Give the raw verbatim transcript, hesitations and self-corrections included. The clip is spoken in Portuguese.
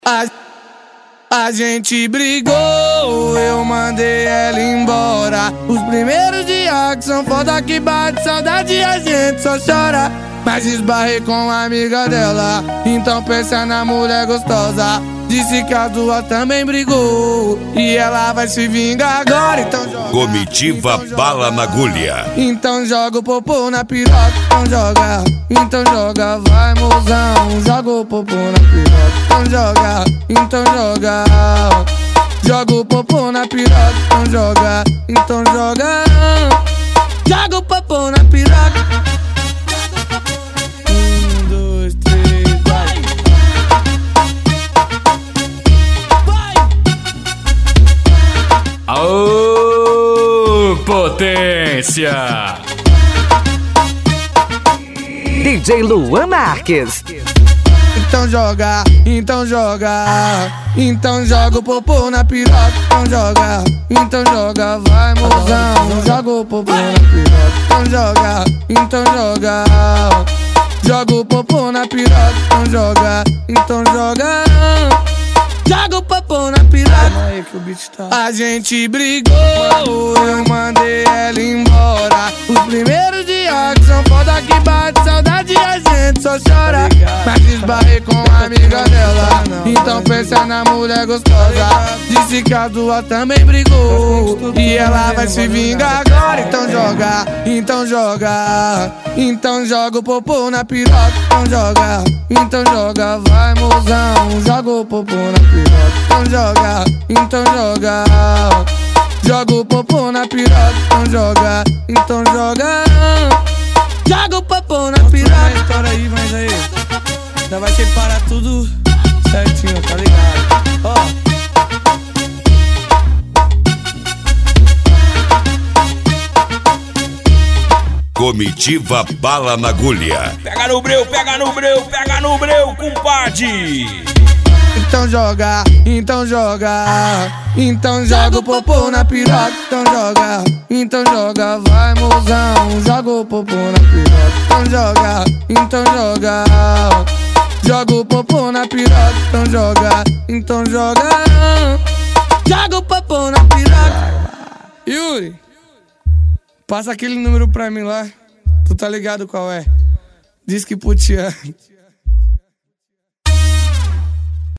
A, a gente brigou, eu mandei ela embora. Os primeiros dias que são foda que bate saudade, a gente só chora. Mas esbarrei com a amiga dela, então pensa na mulher gostosa. Disse que a duas também brigou e ela vai se vingar agora, então joga. Comitiva então Bala joga. Na Agulha. Então joga o popô na piroca, então joga. Então joga, vai mozão. Joga o popô na piroca, então joga. Então joga. Joga o popô na piroca, então joga. Então joga. Joga o popô na piroca. Um, dois, três, vai. Aô, potência! D J Luan Marques. Então joga, então joga. Então joga o popô na piroca, então joga. Então joga, vai mozão. Joga o popô na piroca, então joga. Então joga. Joga o popô na piroca, então joga. Então joga. Joga o popô na piroca. A gente brigou, eu mandei ela embora. Os primeiros dias que são foda que bate saudade, a gente só chora. Mas esbarrei com a amiga dela, então pensa na mulher gostosa. Disse que a duas também brigou e ela vai se vingar agora. Então joga, então joga. Então joga o popô na piroca, então joga. Então joga, vai mozão. Joga o popô na piroca, então joga. Então joga. Joga o popô na piroca, então joga. Então joga. Joga o popô na piroca. História aí, mas aí já vai separar tudo certinho, tá ligado? Ó. Comitiva Bala na Agulha. Pega no breu, pega no breu, pega no breu, compadre. Então joga, então joga. Então joga o popô na piroca, então joga. Então joga, vai mozão. Joga o popô na piroca, então joga. Então joga. Joga o popô na piroca, então joga. Então joga. Joga o popô na piroca. Yuri, passa aquele número pra mim lá. Tu tá ligado qual é? Diz que puteando.